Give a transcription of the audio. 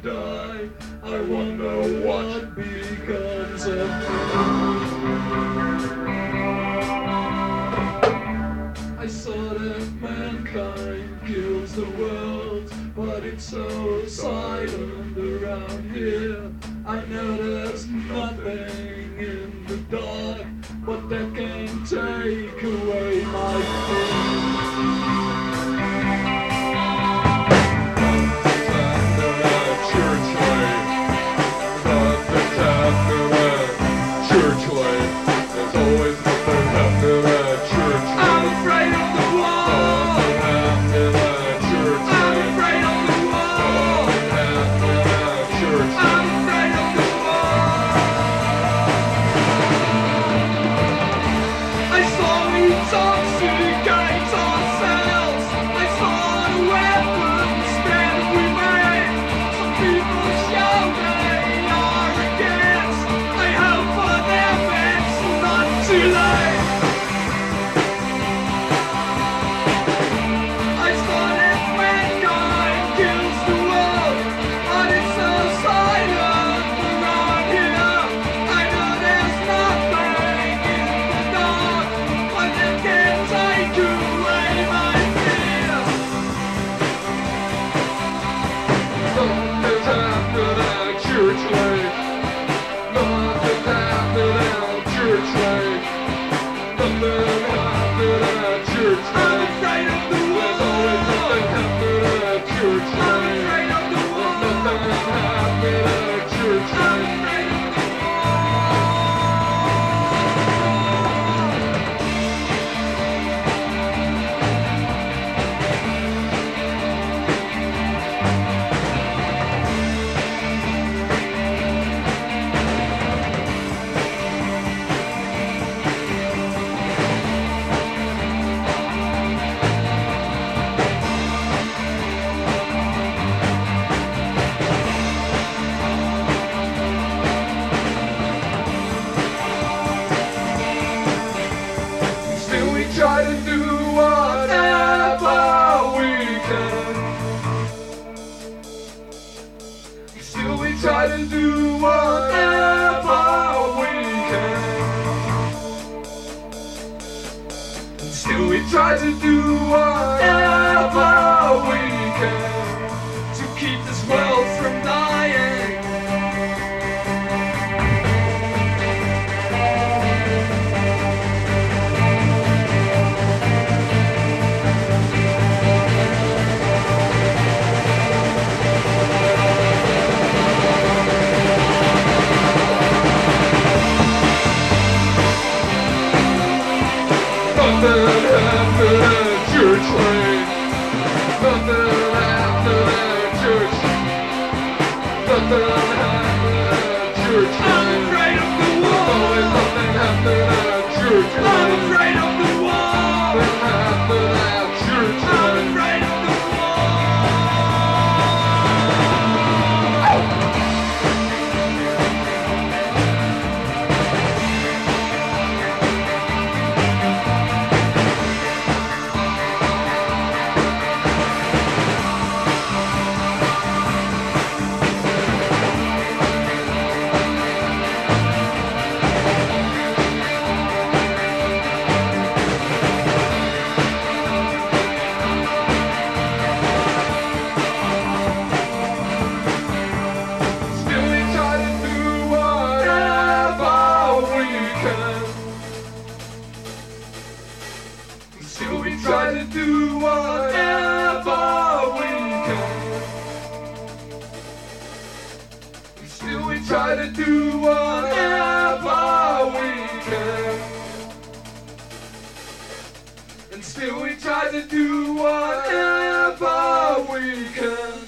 die. I wonder what becomes of me. I saw that mankind kills the world, but it's so silent around here. I know there's nothing in the dark, but that can take away my fear. Try to do whatever we can. Still we try to do whatever we can. Still we try to do whatever we can to keep this world from dying. Nothing happened at church lane. Nothing happened at church. Nothing happened at church lane. I'm afraid of the wall. Always nothing happened at church lane. I'm afraid of the wall. Nothing happened at church lane. I'm afraid of the Still we try to do whatever we can. Still we try to do whatever we can. And still we try to do whatever we can.